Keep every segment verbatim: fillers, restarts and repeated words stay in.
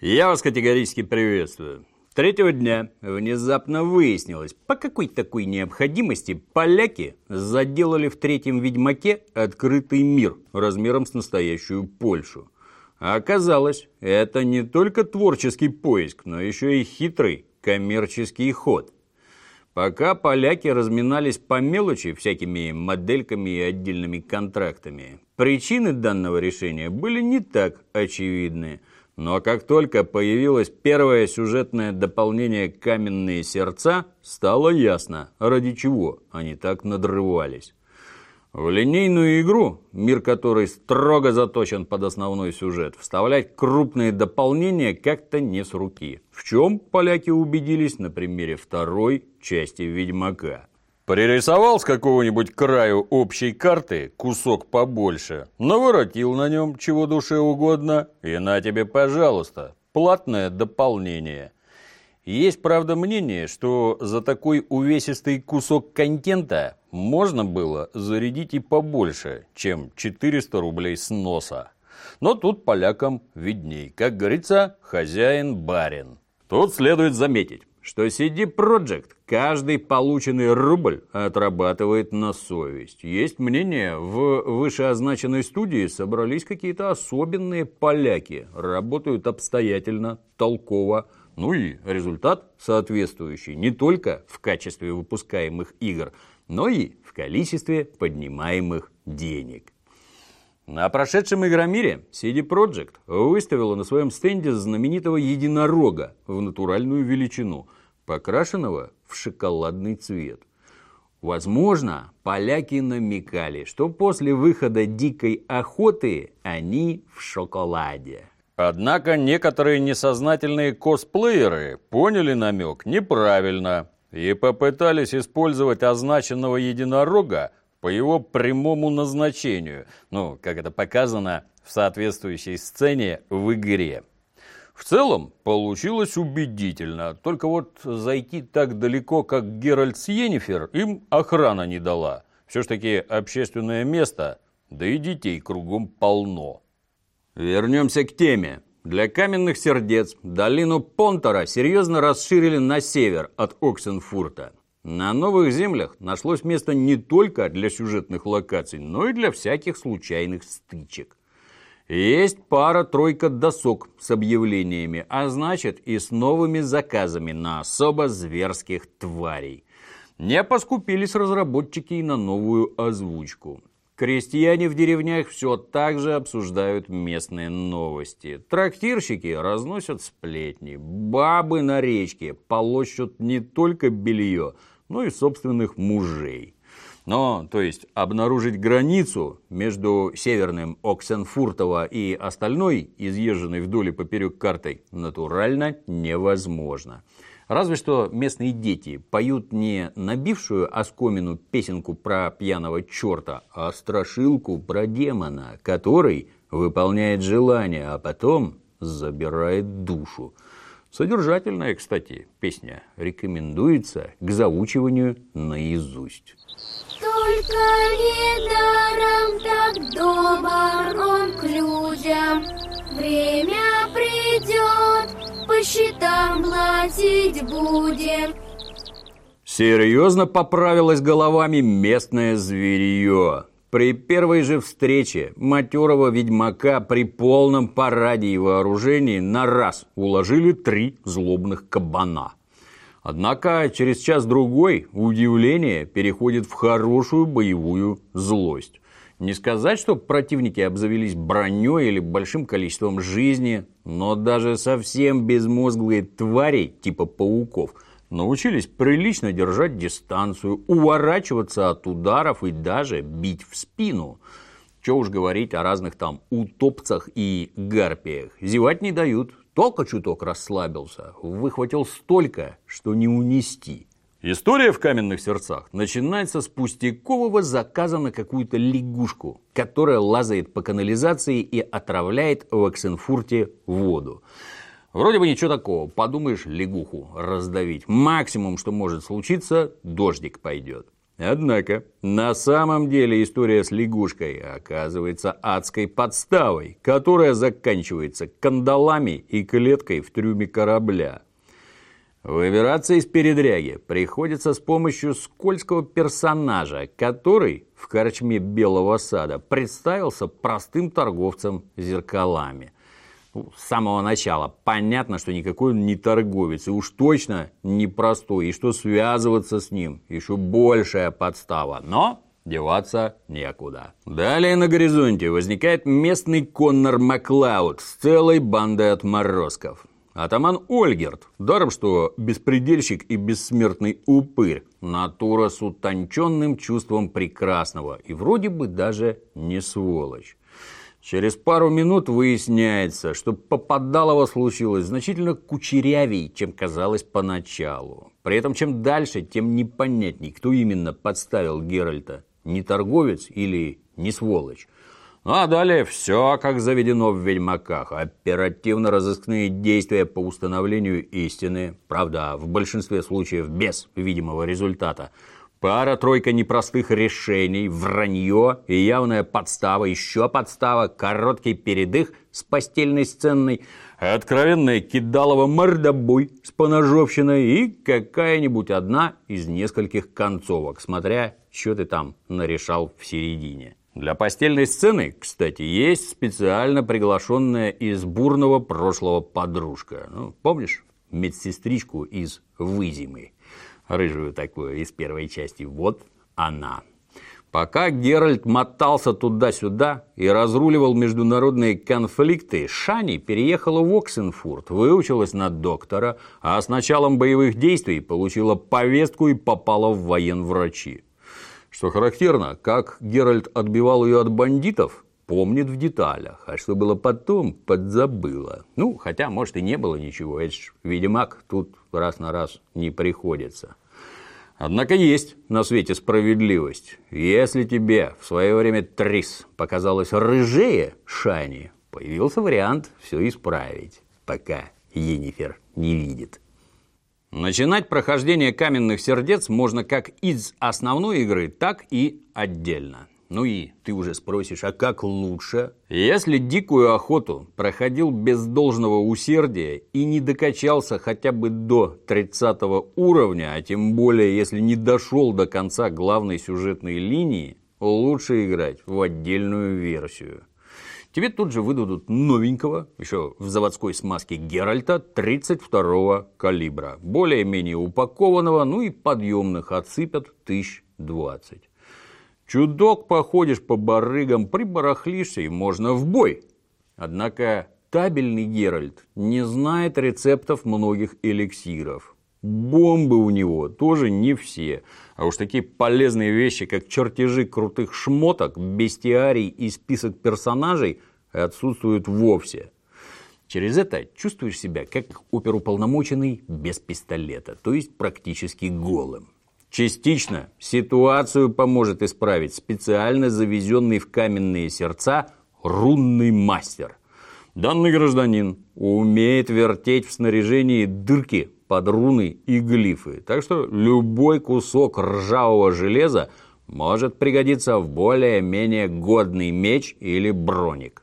Я вас категорически приветствую. Третьего дня внезапно выяснилось, по какой такой необходимости поляки заделали в третьем «Ведьмаке» открытый мир размером с настоящую Польшу. А оказалось, это не только творческий поиск, но еще и хитрый коммерческий ход. Пока поляки разминались по мелочи всякими модельками и отдельными контрактами, причины данного решения были не так очевидны. Но как только появилось первое сюжетное дополнение «Каменные сердца», стало ясно, ради чего они так надрывались. В линейную игру, мир которой строго заточен под основной сюжет, вставлять крупные дополнения как-то не с руки. В чем поляки убедились на примере второй части «Ведьмака». Пририсовал с какого-нибудь краю общей карты кусок побольше, наворотил на нем чего душе угодно, и на тебе, пожалуйста, платное дополнение. Есть, правда, мнение, что за такой увесистый кусок контента можно было зарядить и побольше, чем четыреста рублей с носа. Но тут полякам видней, как говорится, хозяин-барин. Тут следует заметить, что си ди Projekt каждый полученный рубль отрабатывает на совесть. Есть мнение, в вышеозначенной студии собрались какие-то особенные поляки, работают обстоятельно, толково, ну и результат соответствующий не только в качестве выпускаемых игр, но и в количестве поднимаемых денег. На прошедшем Игромире си ди Projekt выставила на своем стенде знаменитого единорога в натуральную величину, покрашенного в шоколадный цвет. Возможно, поляки намекали, что после выхода «Дикой охоты» они в шоколаде. Однако некоторые несознательные косплееры поняли намек неправильно и попытались использовать означенного единорога по его прямому назначению, ну, как это показано в соответствующей сцене в игре. В целом получилось убедительно, только вот зайти так далеко, как Геральт с Йеннифер, им охрана не дала. Все ж таки общественное место, да и детей кругом полно. Вернемся к теме. Для каменных сердец долину Понтера серьезно расширили на север от Оксенфурта. На новых землях нашлось место не только для сюжетных локаций, но и для всяких случайных стычек. Есть пара-тройка досок с объявлениями, а значит и с новыми заказами на особо зверских тварей. Не поскупились разработчики и на новую озвучку. Крестьяне в деревнях все так же обсуждают местные новости. Трактирщики разносят сплетни. Бабы на речке полощут не только белье, но и собственных мужей. Но, то есть, обнаружить границу между северным Оксенфуртово и остальной, изъезженной вдоль и поперек картой, натурально невозможно. Разве что местные дети поют не набившую оскомину песенку про пьяного черта, а страшилку про демона, который выполняет желание, а потом забирает душу. Содержательная, кстати, песня. Рекомендуется к заучиванию наизусть. Только недаром так добр он к людям. Время придет, по счетам платить будем. Серьезно поправилось головами местное зверье. При первой же встрече матерого ведьмака при полном параде и вооружении на раз уложили три злобных кабана. Однако через час-другой удивление переходит в хорошую боевую злость. Не сказать, что противники обзавелись броней или большим количеством жизни, но даже совсем безмозглые твари типа пауков научились прилично держать дистанцию, уворачиваться от ударов и даже бить в спину. Чего уж говорить о разных там утопцах и гарпиях. Зевать не дают. Только чуток расслабился, выхватил столько, что не унести. История в каменных сердцах начинается с пустякового заказа на какую-то лягушку, которая лазает по канализации и отравляет в Оксенфурте воду. Вроде бы ничего такого, подумаешь, лягуху раздавить. Максимум, что может случиться, дождик пойдет. Однако, на самом деле история с лягушкой оказывается адской подставой, которая заканчивается кандалами и клеткой в трюме корабля. Выбираться из передряги приходится с помощью скользкого персонажа, который в корчме Белого сада представился простым торговцем зеркалами. С самого начала понятно, что никакой он не торговец, и уж точно не простой, и что связываться с ним еще большая подстава, но деваться некуда. Далее на горизонте возникает местный Коннор Маклауд с целой бандой отморозков. Атаман Ольгерт, даром что беспредельщик и бессмертный упырь, натура с утонченным чувством прекрасного и вроде бы даже не сволочь. Через пару минут выясняется, что Попадалово случилось значительно кучерявей, чем казалось поначалу. При этом чем дальше, тем непонятней, кто именно подставил Геральта. Не торговец или не сволочь. А далее все как заведено в «Ведьмаках». Оперативно-розыскные действия по установлению истины. Правда, в большинстве случаев без видимого результата. Пара-тройка непростых решений, вранье и явная подстава, еще подстава, короткий передых с постельной сценой, откровенная кидалово мордобой с поножовщиной и какая-нибудь одна из нескольких концовок, смотря, что ты там нарешал в середине. Для постельной сцены, кстати, есть специально приглашенная из бурного прошлого подружка. Ну, помнишь медсестричку из «Вызимы»? Рыжую такую из первой части. Вот она. Пока Геральт мотался туда-сюда и разруливал международные конфликты, Шани переехала в Оксенфурт, выучилась на доктора, а с началом боевых действий получила повестку и попала в военврачи. Что характерно, как Геральт отбивал ее от бандитов, помнит в деталях, а что было потом, подзабыла. Ну, хотя, может, и не было ничего, это ж ведьмак, тут раз на раз не приходится. Однако есть на свете справедливость. Если тебе в свое время Трис показалось рыжее Шани, появился вариант все исправить, пока Йеннифер не видит. Начинать прохождение «Каменных сердец» можно как из основной игры, так и отдельно. Ну и ты уже спросишь, а как лучше? Если дикую охоту проходил без должного усердия и не докачался хотя бы до тридцатого уровня, а тем более если не дошел до конца главной сюжетной линии, лучше играть в отдельную версию. Тебе тут же выдадут новенького, еще в заводской смазке Геральта тридцать второго калибра, более-менее упакованного, ну и подъемных отсыпят тысяч двадцать. Чудок походишь по барыгам, прибарахлишься и можно в бой. Однако табельный Геральт не знает рецептов многих эликсиров. Бомбы у него тоже не все. А уж такие полезные вещи, как чертежи крутых шмоток, бестиарий и список персонажей отсутствуют вовсе. Через это чувствуешь себя как оперуполномоченный без пистолета, то есть практически голым. Частично ситуацию поможет исправить специально завезенный в каменные сердца рунный мастер. Данный гражданин умеет вертеть в снаряжении дырки под руны и глифы, так что любой кусок ржавого железа может пригодиться в более-менее годный меч или броник.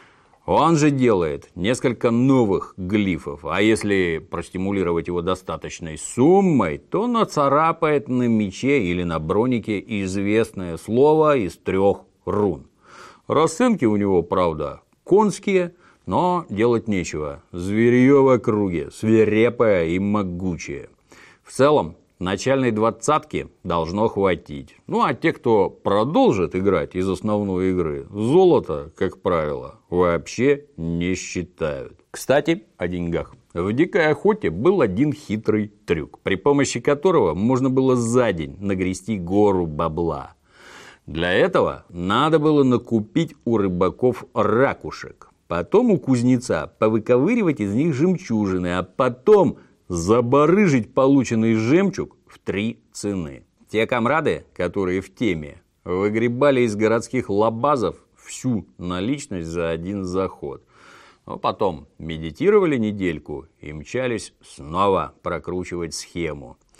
Он же делает несколько новых глифов, а если простимулировать его достаточной суммой, то нацарапает на мече или на бронике известное слово из трех рун. Расценки у него, правда, конские, но делать нечего. Зверье в округе, свирепое и могучее. В целом, начальной двадцатки должно хватить. Ну, а те, кто продолжит играть из основной игры, золото, как правило, вообще не считают. Кстати, о деньгах. В «Дикой охоте» был один хитрый трюк, при помощи которого можно было за день нагрести гору бабла. Для этого надо было накупить у рыбаков ракушек, потом у кузнеца повыковыривать из них жемчужины, а потом забарыжить полученный жемчуг в три цены. Те комрады, которые в теме, выгребали из городских лабазов всю наличность за один заход. Но потом медитировали недельку и мчались снова прокручивать схему.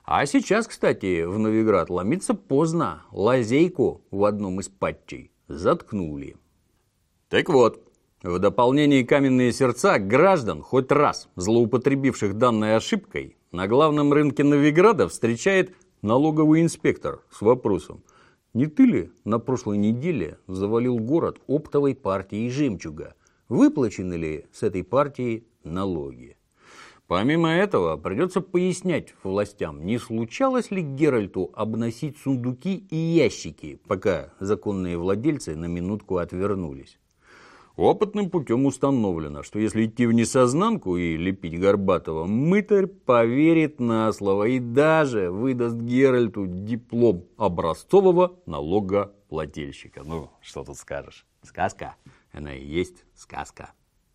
А сейчас, кстати, в Новиград ломиться поздно. Лазейку в одном из патчей заткнули. Так вот, в дополнение каменные сердца граждан, хоть раз злоупотребивших данной ошибкой, на главном рынке Новиграда встречает налоговый инспектор с вопросом: не ты ли на прошлой неделе завалил город оптовой партией жемчуга? Выплачены ли с этой партии налоги? Помимо этого, придется пояснять властям, не случалось ли Геральту обносить сундуки и ящики, пока законные владельцы на минутку отвернулись. Опытным путем установлено, что если идти в несознанку и лепить Горбатова, мытарь поверит на слово и даже выдаст Геральту диплом образцового налогоплательщика. Ну, что тут скажешь? Сказка. Она и есть сказка.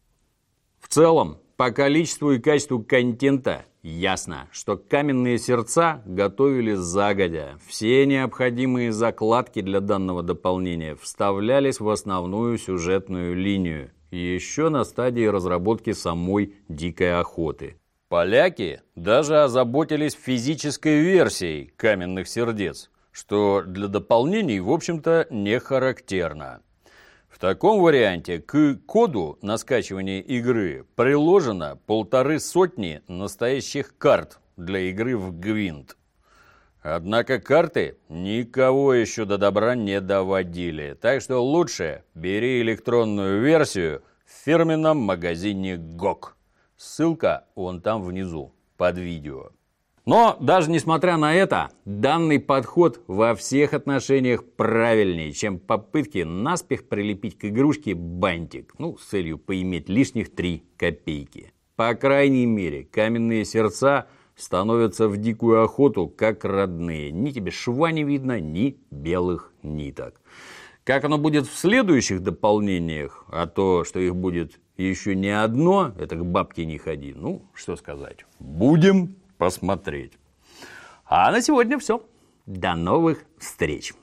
В целом, по количеству и качеству контента ясно, что каменные сердца готовили загодя. Все необходимые закладки для данного дополнения вставлялись в основную сюжетную линию, еще на стадии разработки самой «Дикой охоты». Поляки даже озаботились физической версией каменных сердец, что для дополнений, в общем-то, не характерно. В таком варианте к коду на скачивание игры приложено полторы сотни настоящих карт для игры в Гвинт. Однако карты никого еще до добра не доводили, так что лучше бери электронную версию в фирменном магазине гог. Ссылка вон там внизу, под видео. Но даже несмотря на это, данный подход во всех отношениях правильнее, чем попытки наспех прилепить к игрушке бантик, ну, с целью поиметь лишних три копейки. По крайней мере, каменные сердца становятся в дикую охоту как родные. Ни тебе шва не видно, ни белых ниток. Как оно будет в следующих дополнениях, а то, что их будет еще не одно, это к бабке не ходи. Ну, что сказать, будем посмотреть. А на сегодня все. До новых встреч.